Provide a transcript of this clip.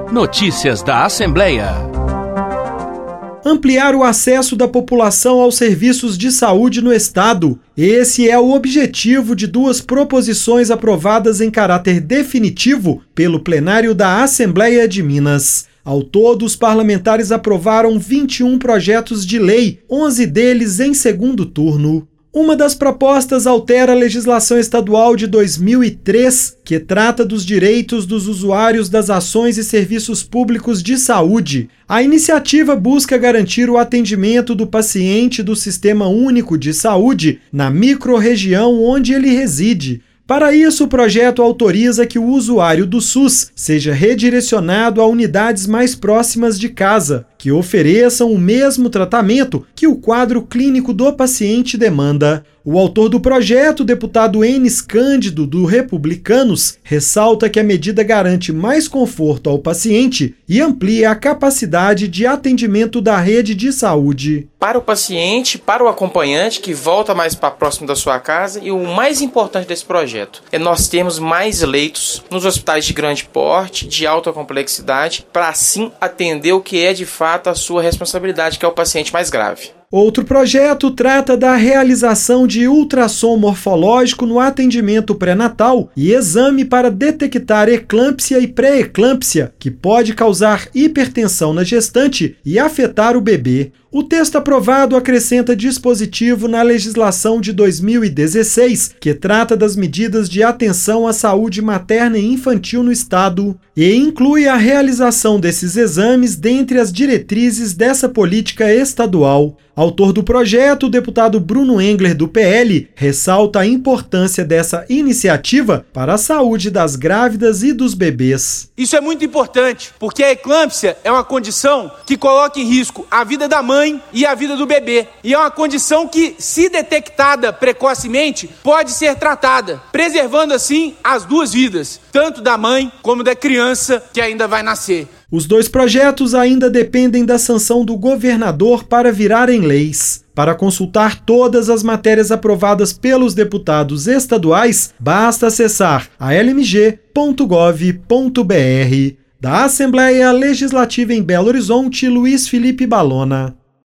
Notícias da Assembleia. Ampliar o acesso da população aos serviços de saúde no Estado. Esse é o objetivo de duas proposições aprovadas em caráter definitivo pelo plenário da Assembleia de Minas. Ao todo, os parlamentares aprovaram 21 projetos de lei, 11 deles em segundo turno. Uma das propostas altera a legislação estadual de 2003, que trata dos direitos dos usuários das ações e serviços públicos de saúde. A iniciativa busca garantir o atendimento do paciente do Sistema Único de Saúde na microrregião onde ele reside. Para isso, o projeto autoriza que o usuário do SUS seja redirecionado a unidades mais próximas de casa, que ofereçam o mesmo tratamento que o quadro clínico do paciente demanda. O autor do projeto, o deputado Enes Cândido, do Republicanos, ressalta que a medida garante mais conforto ao paciente e amplia a capacidade de atendimento da rede de saúde. Para o paciente, para o acompanhante que volta mais para próximo da sua casa, e o mais importante desse projeto é nós termos mais leitos nos hospitais de grande porte, de alta complexidade, para assim atender o que é de fato a sua responsabilidade, que é o paciente mais grave. Outro projeto trata da realização de ultrassom morfológico no atendimento pré-natal e exame para detectar eclâmpsia e pré-eclâmpsia, que pode causar hipertensão na gestante e afetar o bebê. O texto aprovado acrescenta dispositivo na legislação de 2016, que trata das medidas de atenção à saúde materna e infantil no Estado, e inclui a realização desses exames dentre as diretrizes dessa política estadual. Autor do projeto, o deputado Bruno Engler, do PL, ressalta a importância dessa iniciativa para a saúde das grávidas e dos bebês. Isso é muito importante, porque a eclâmpsia é uma condição que coloca em risco a vida da mãe e a vida do bebê. E é uma condição que, se detectada precocemente, pode ser tratada, preservando assim as duas vidas, tanto da mãe como da criança que ainda vai nascer. Os dois projetos ainda dependem da sanção do governador para virarem leis. Para consultar todas as matérias aprovadas pelos deputados estaduais, basta acessar almg.gov.br. Da Assembleia Legislativa em Belo Horizonte, Luiz Felipe Balona.